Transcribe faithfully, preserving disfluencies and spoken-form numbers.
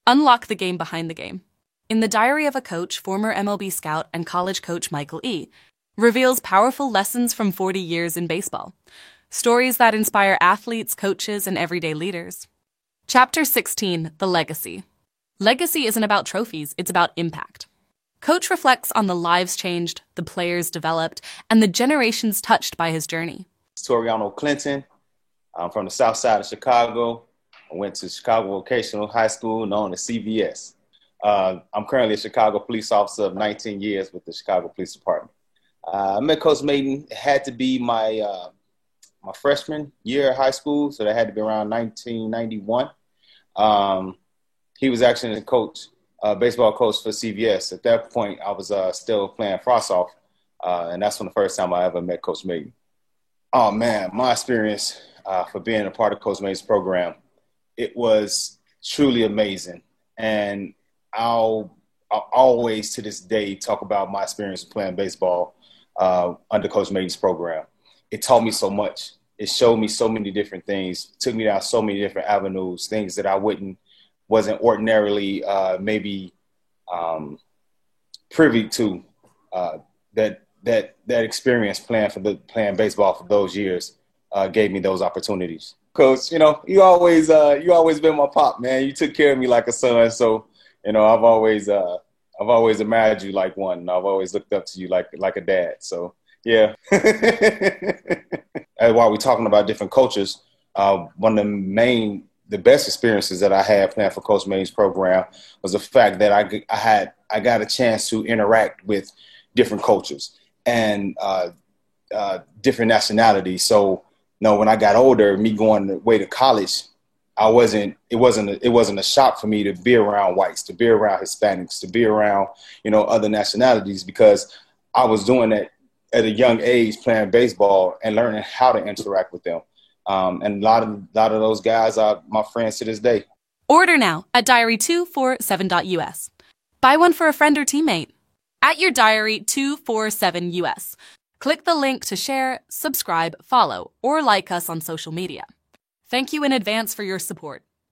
Unlock the game behind the game. In The Diary of a Coach, former M L B scout and college coach Michael E. reveals powerful lessons from forty years in baseball. Stories that inspire athletes, coaches, and everyday leaders. Chapter sixteen, The Legacy. Legacy isn't about trophies, it's about impact. Coach reflects on the lives changed, the players developed, and the generations touched by his journey. Toriano Clinton. I'm from the south side of Chicago. I went to Chicago Vocational High School, known as C V S. Uh, I'm currently a Chicago police officer of nineteen years with the Chicago Police Department. Uh, I met Coach Mayden. It had to be my uh, my freshman year of high school, so that had to be around nineteen ninety-one. Um, he was actually the coach, uh, baseball coach for C V S. At that point, I was uh, still playing frost-off, uh, and that's when the first time I ever met Coach Mayden. Oh, man, my experience uh, for being a part of Coach Mayden's program, it was truly amazing. And I'll, I'll always, to this day, talk about my experience playing baseball uh, under Coach Mayden's program. It taught me so much. It showed me so many different things, took me down so many different avenues, things that I wouldn't, wasn't ordinarily uh, maybe um, privy to. Uh, that that that experience playing for the playing baseball for those years uh, gave me those opportunities. Coach, you know, you always uh, you always been my pop, man. You took care of me like a son, so you know I've always uh, I've always admired you like one. And I've always looked up to you like like a dad. So yeah. And while we're talking about different coaches, uh, one of the main, the best experiences that I had playing for Coach Mayden's program was the fact that I, I had, I got a chance to interact with different coaches and uh, uh, different nationalities. So, you know, when I got older, me going away to college, I wasn't, it wasn't, a, it wasn't a shock for me to be around whites, to be around Hispanics, to be around, you know, other nationalities, because I was doing that at a young age, playing baseball and learning how to interact with them. Um, and a lot of, a lot of those guys are my friends to this day. Order now at diary two forty-seven dot U S. Buy one for a friend or teammate. At your diary two forty-seven U S. Click the link to share, subscribe, follow, or like us on social media. Thank you in advance for your support.